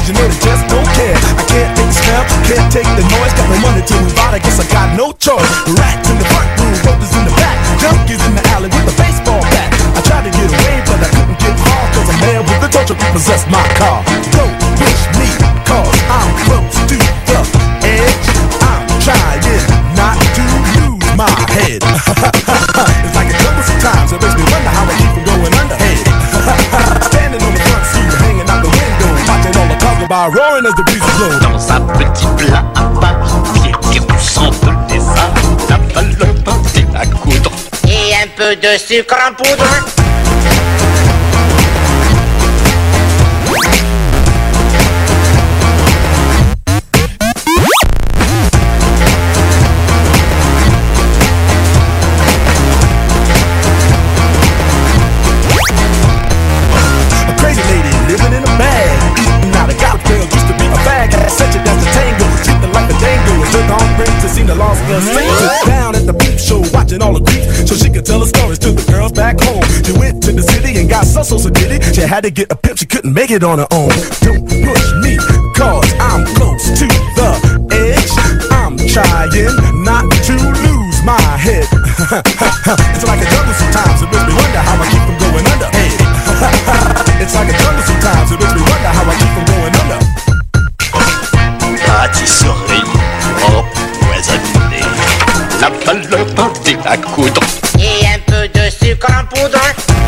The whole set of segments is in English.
cause you know they just don't care. I can't take the smell, can't take the noise. Got no money to move out, I guess I got no choice. Rats in the front room, rollers in the back, junkies in the alley with a baseball bat. I tried to get away, but I couldn't get far, cause a man with a torch repossessed my car. Don't push me, cause I'm close to the edge. I'm trying not to lose my head. It's like a jungle sometimes, it makes me wonder how I keep from going under. Standing on the front seat, hanging out the window, watching all the cars go by, roaring as the breeze blows. Dans un petit plat à part, qui ressemble des arbres, la valeur partie à coudre. Et un peu de sucre en poudre. Down at the peep show, watching all the creeps, so she could tell her stories to the girls back home. She went to the city and got so did it. She had to get a pimp, she couldn't make it on her own. Don't push me, cause I'm close to the edge. I'm trying not to lose my head. It's like a jungle sometimes, it makes me wonder how I keep from going under. It's like a jungle sometimes, it makes me wonder how I keep from going under. Pâtisserie empoisonnée, la valeur partie à coudre. Et un peu de sucre en poudre.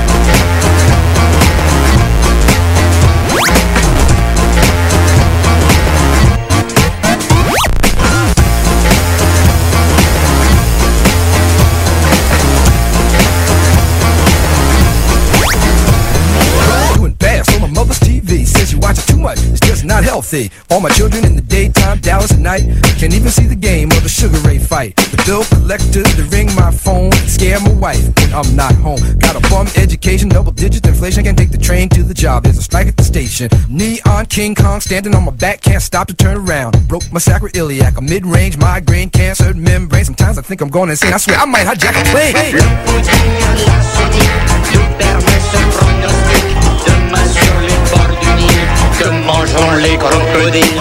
It's just not healthy. All my children in the daytime, Dallas at night. Can't even see the game or the Sugar Ray fight. The bill collector to ring my phone, scare my wife when I'm not home. Got a bum education, double digit inflation. Can't take the train to the job, there's a strike at the station. Neon King Kong standing on my back, can't stop to turn around. Broke my sacroiliac, a mid-range migraine, cancer membrane. Sometimes I think I'm going insane, I swear I might hijack a plane. Le pudding à la sourdine nous permet ce pronostic. Demain sur les bords du Nil, que mangeront les crocodiles.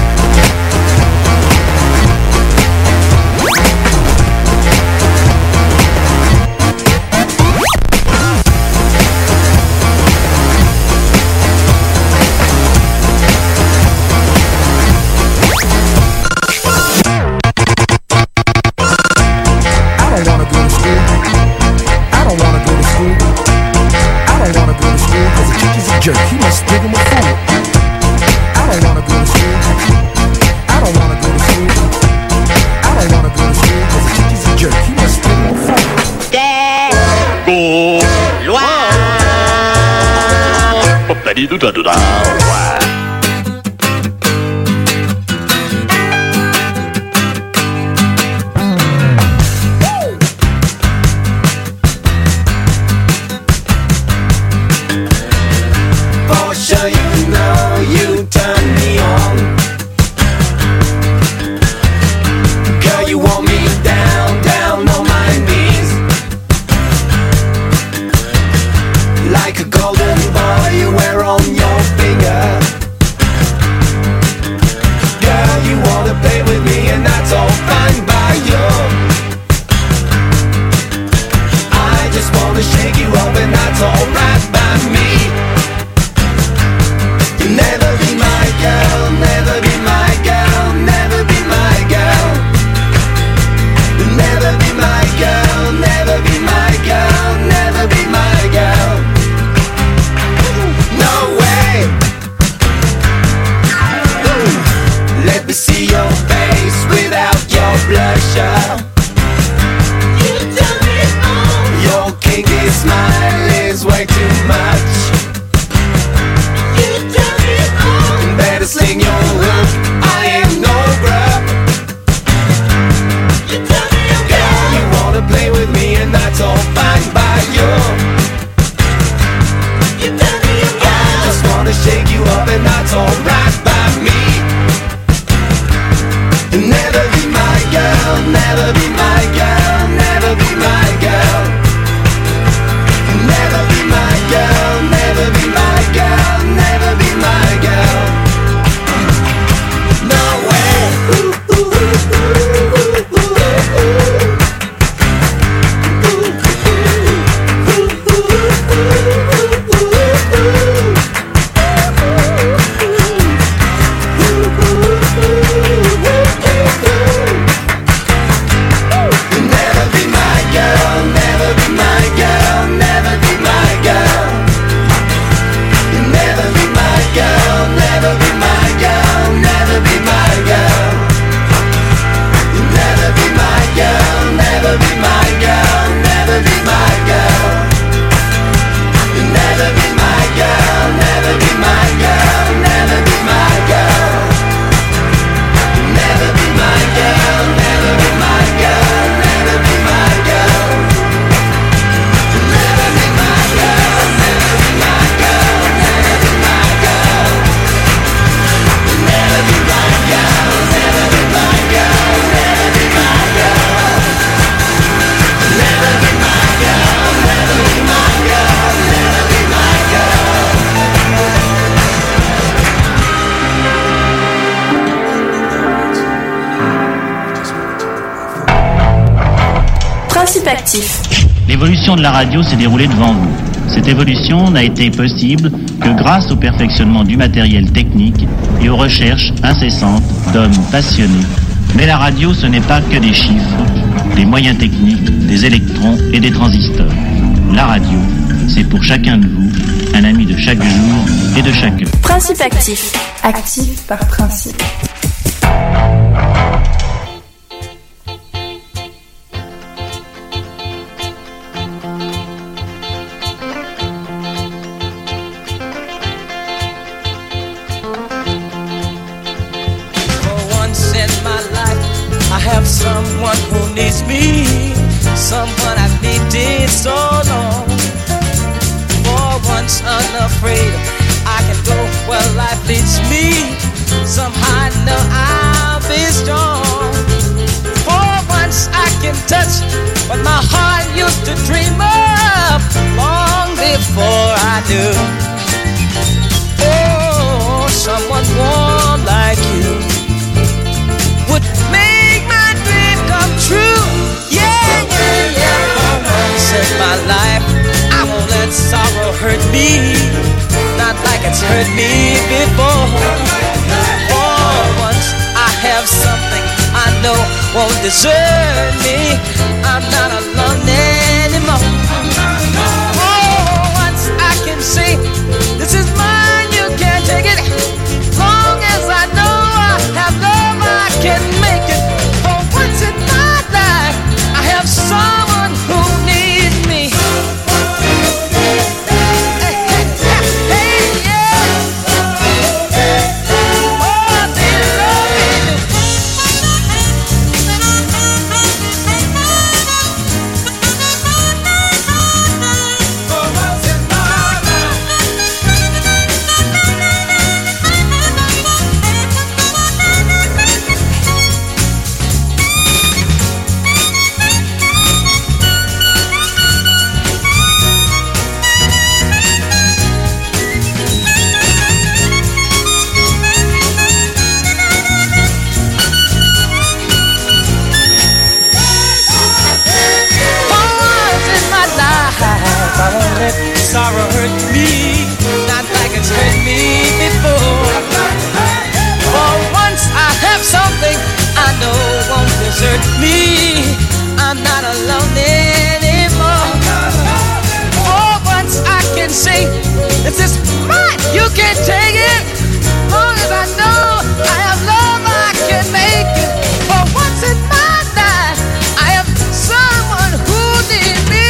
Jerk, he must think I'm a fool. I don't wanna go to school. I don't wanna go to school. I don't wanna go to school cause the teacher's a jerk. He must think I'm a fool. Actif. L'évolution de la radio s'est déroulée devant vous. Cette évolution n'a été possible que grâce au perfectionnement du matériel technique et aux recherches incessantes d'hommes passionnés. Mais la radio, ce n'est pas que des chiffres, des moyens techniques, des électrons et des transistors. La radio, c'est pour chacun de vous un ami de chaque jour et de chaque heure. Principe Actif. Actif par principe. Someone who needs me, someone I've needed so long. For once unafraid, I can go where life leads me. Somehow I know I'll be strong. For once I can touch what my heart used to dream of long before I knew. Oh, someone warm like you would make my dream come true. Yeah, yeah, yeah. For once in my life, I won't let sorrow hurt me, not like it's hurt me before. For once I have something I know won't desert me. I'm not alone anymore. For once I can say, this is mine, you can't take it. Long as I know I have love, I can make it. For once in my life, I have someone who needs me. Hey, hey, hey, yeah. Oh, they love me. For once in my life. I won't let sorrow hurt me, not like it's hurt me before. For once I have something I know won't desert me. I'm not alone anymore. For once I can say, this is mine, you can't take it. Long as I know I have love, I can make it. For once in my life, I have someone who needs me.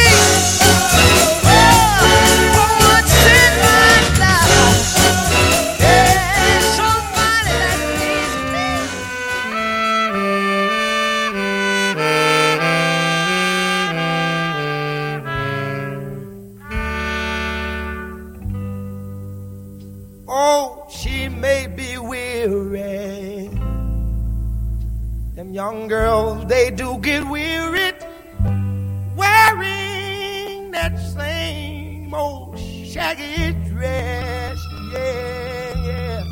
Oh, she may be weary. Them young girls, they do get weary wearing that same old shaggy dress. Yeah, yeah.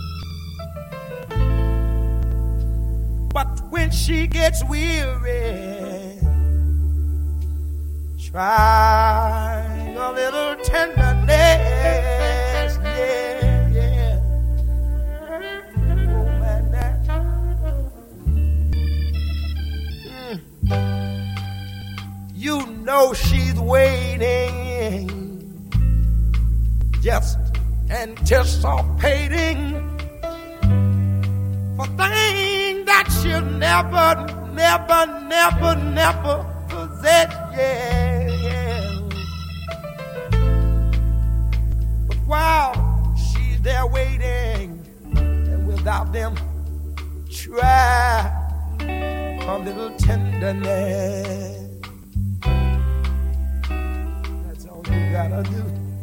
But when she gets weary, try a little tenderness. Yeah, yeah. Oh, man, that. You know she's waiting, just anticipating for things that she'll never possess. Yeah, yeah. But while she's there waiting, and without them, try a little tenderness. That's all you gotta do.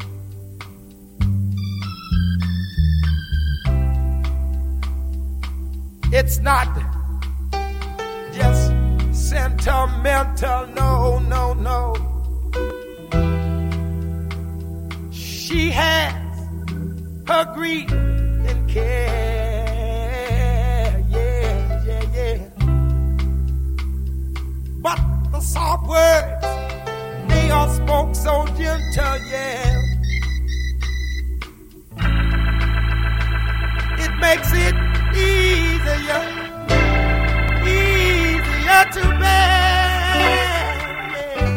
It's not just sentimental, no, no, no. She has her grief and care, yeah, yeah, yeah. But the soft word way I spoke so gentle, yeah. It makes it easier to bear, yeah.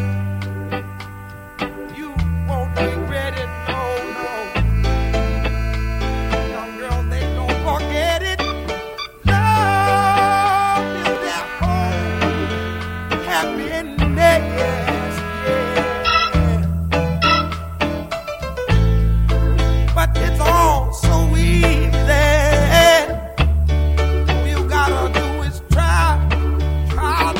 You won't regret it, no, no. Young girls, they don't forget it. Love is their home, happiness, yeah. But it's all so easy. All you gotta do is try. All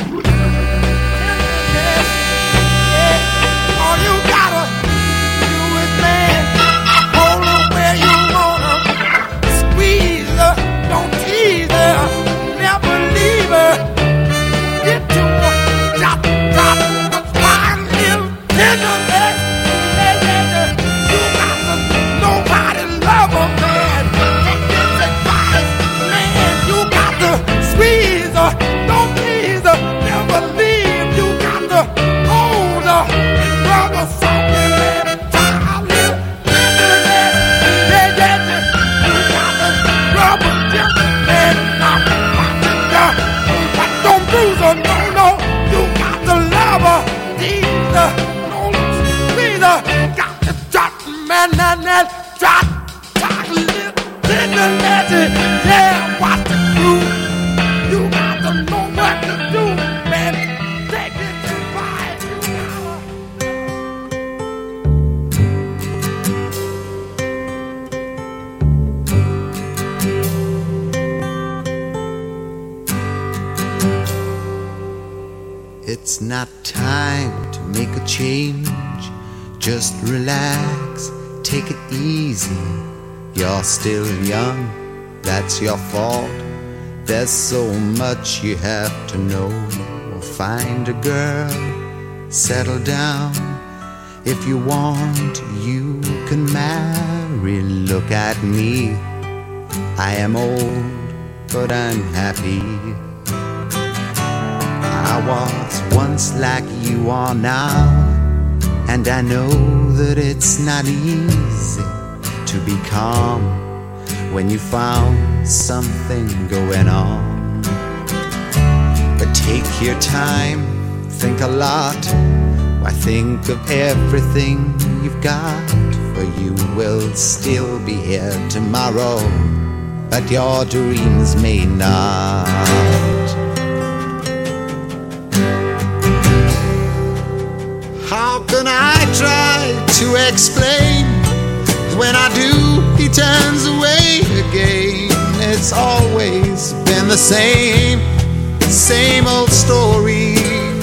you gotta do is, man, hold her where you want her, squeeze her, don't tease her, never leave her, get to her, drop, find little tenderness, you got to nobody love her, man, take this advice, man, you got to squeeze her, don't tease her, never leave, you got to hold her, and rub her softly, man, child, little tenderness, yeah, you got to rub her gently, man, not but don't bruise her, no, you got to love her, tease her, don't squeeze her, got to drop, man, drop, little tenderness, yeah, watch the groove. You got to know what to do, man. Take it to fight. It's not time to make a change. Just relax, take it easy. You're still young, that's your fault. There's so much you have to know. Find a girl, settle down. If you want, you can marry. Look at me, I am old, but I'm happy. I was once like you are now, and I know that it's not easy to be calm when you found something going on. But take your time, think a lot. Why, think of everything you've got, for you will still be here tomorrow, but your dreams may not. How can I try to explain? When I do, he turns away again. It's always been the same old story.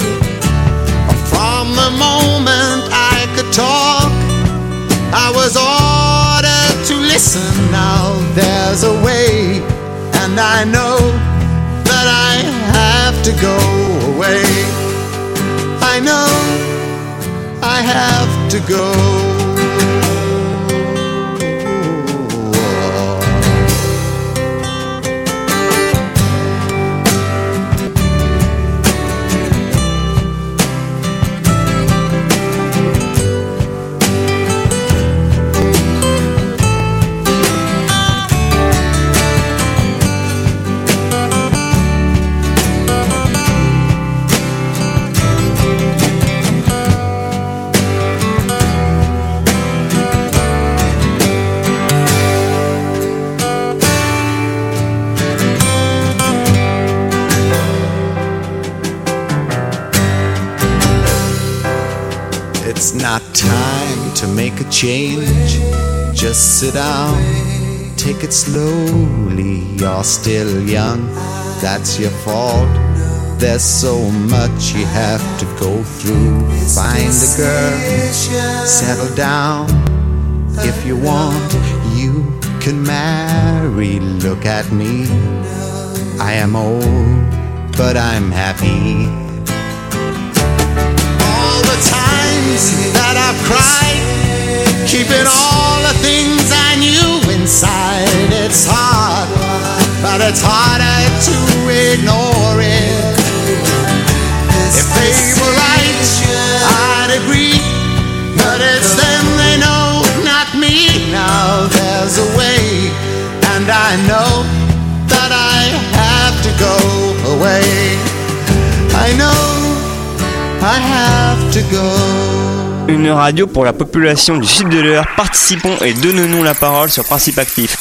From the moment I could talk, I was ordered to listen. Now there's a way, and I know that I have to go away. I know I have to go. It's not time to make a change. Just sit down, take it slowly. You're still young, that's your fault. There's so much you have to go through. Find a girl, settle down. If you want, you can marry. Look at me, I am old, but I'm happy. All the times that I've cried, keeping all the things I knew inside. It's hard, but it's harder to ignore it. If they were right, I'd have to go. Une radio pour la population du sud de l'Eure. Participons et donnons-nous la parole sur Principe Actif.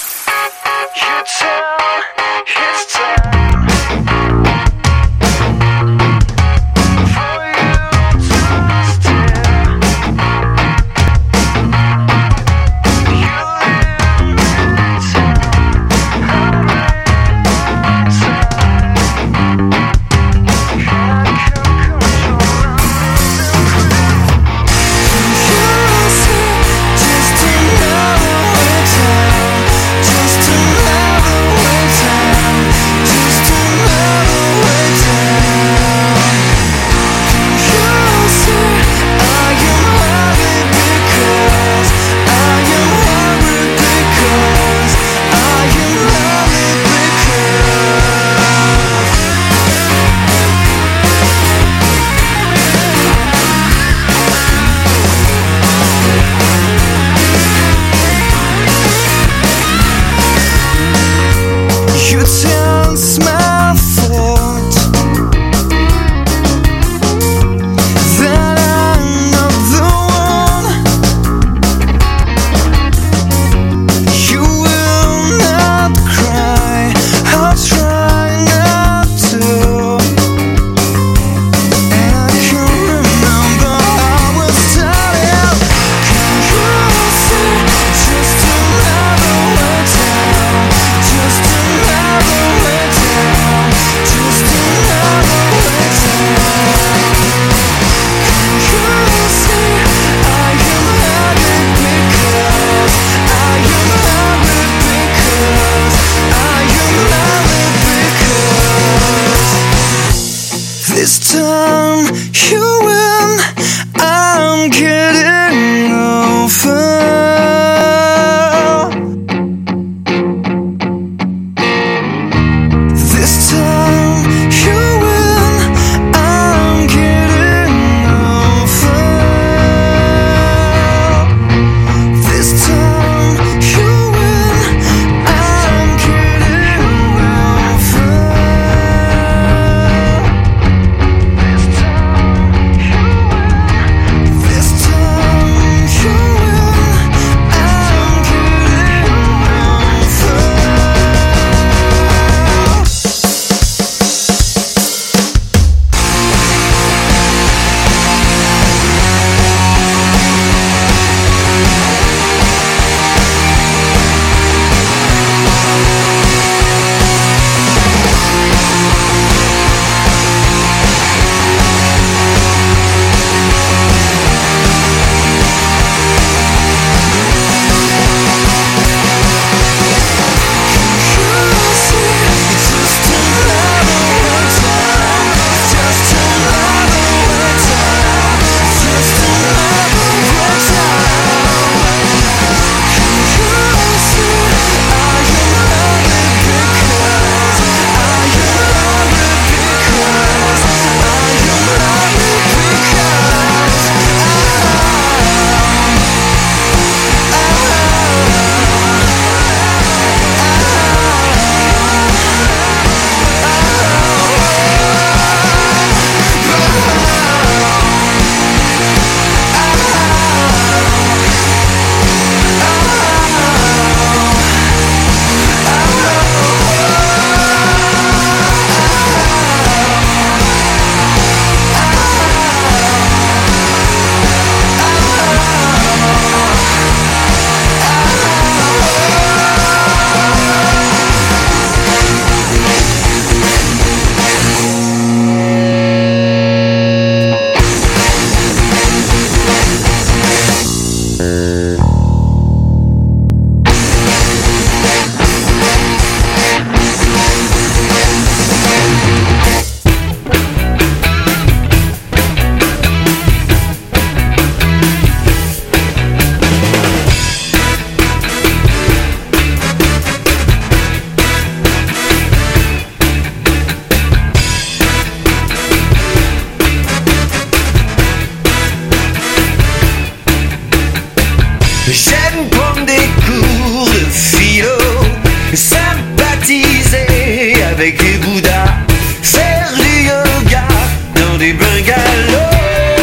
avec les Bouddhas, faire du yoga dans des bungalows.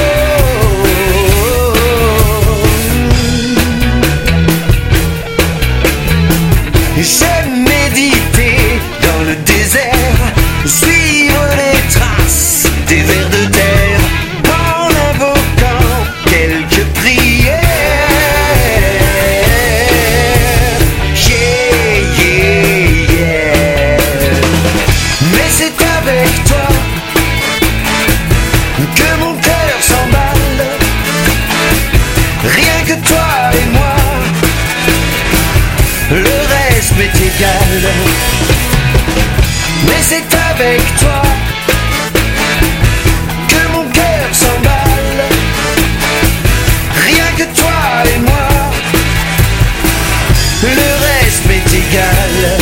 reste m'est égal. Mais c'est avec toi que mon cœur s'emballe. Rien que toi et moi, le reste m'est égal.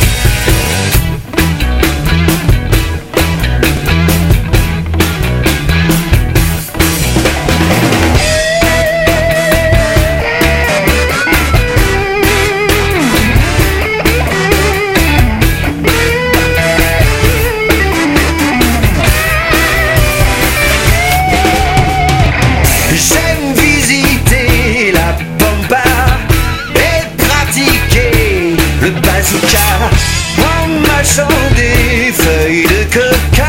En mâchant des feuilles de coca.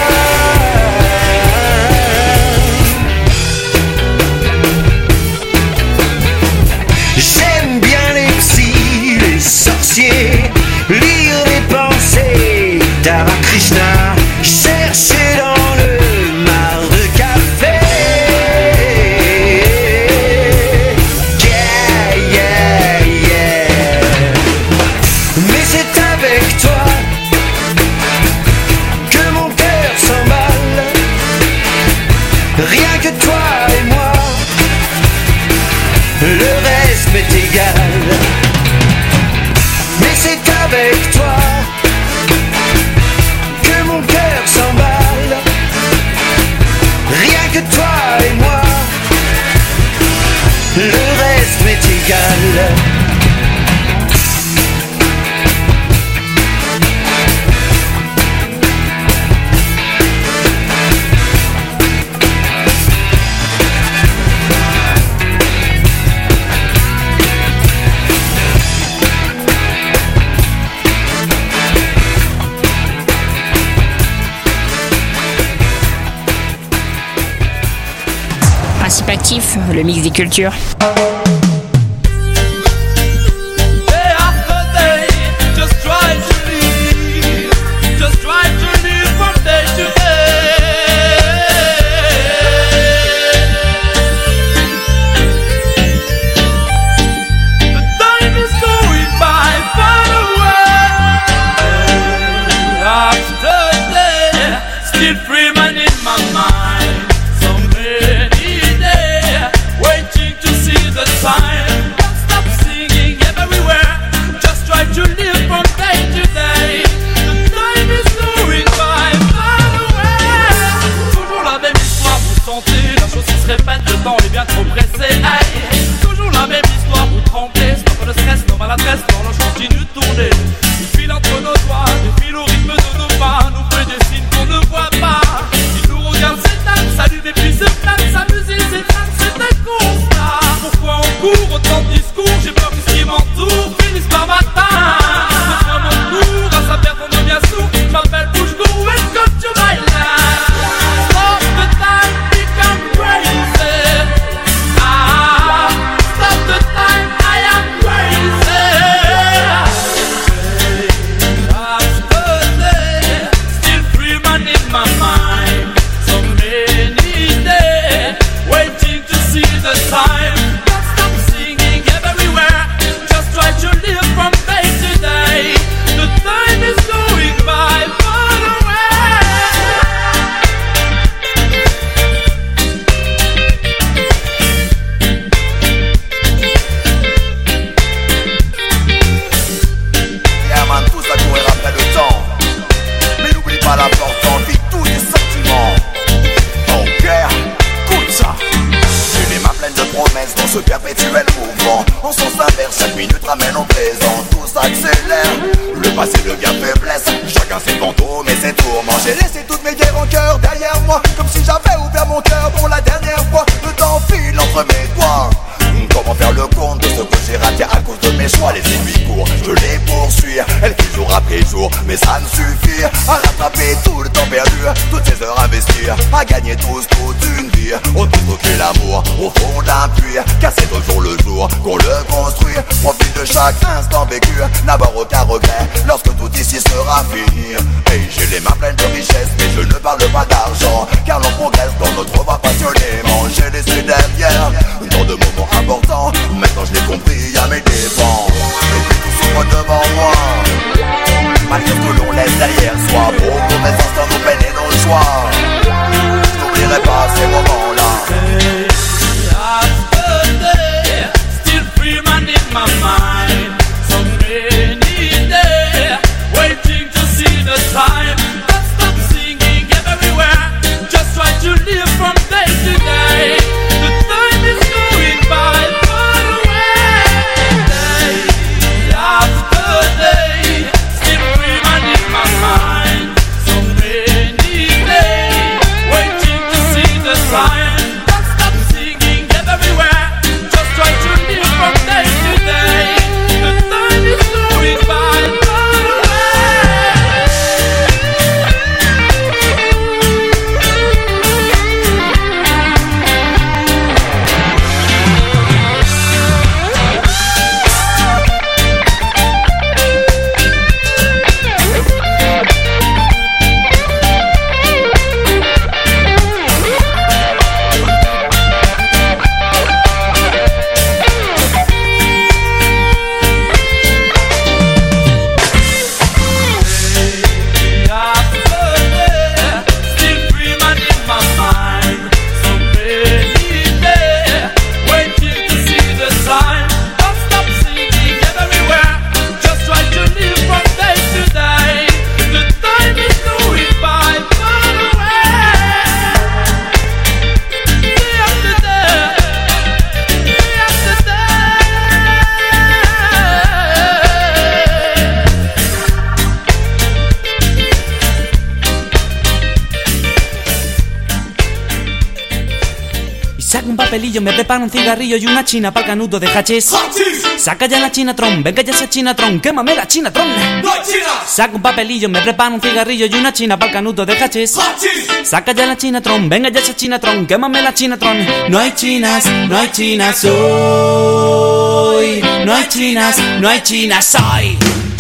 J'aime bien les psys, les sorciers, lire les pensées d'Ara Krishna, chercher dans le mar de café. Rien que toi et moi, le reste m'est égal. Mais c'est avec toi que mon cœur s'emballe. Rien que toi et moi, le reste m'est égal. Actif, le mix des cultures. Maintenant je l'ai compris à mes dépens. Et puis tout s'ouvre devant moi. in my mind. So many days waiting to see the time. Don't stop singing everywhere. Just try to live from day to day. The time is going by far away. Day after day, still remain in my mind. So many days waiting to see the time. Don't stop singing everywhere. Just try to live from day to day. The time is going by far Saca un papelillo, me prepara un cigarrillo y una china pa'l canuto de hachís. Saca ya la Chinatron, venga ya esa Chinatron, quémame la Chinatron. no hay chinas. Saca un papelillo, me prepara un cigarrillo y una china pa'l canuto de hachís. Saca ya la Chinatron, venga ya esa Chinatron, quémame la Chinatron. No hay chinas hoy. No hay chinas hoy.